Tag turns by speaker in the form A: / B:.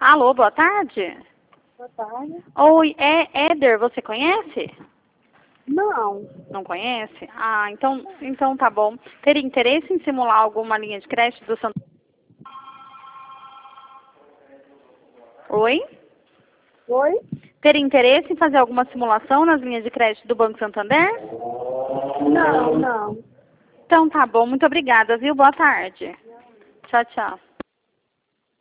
A: Alô, boa tarde.
B: Boa tarde.
A: Oi, é Éder, você conhece?
B: Não.
A: Não conhece? Ah, então tá bom. Teria interesse em simular alguma linha de crédito do Santander? Oi?
B: Oi?
A: Teria interesse em fazer alguma simulação nas linhas de crédito do Banco Santander?
B: Não.
A: Então tá bom, muito obrigada, viu? Boa tarde. Tchau, tchau.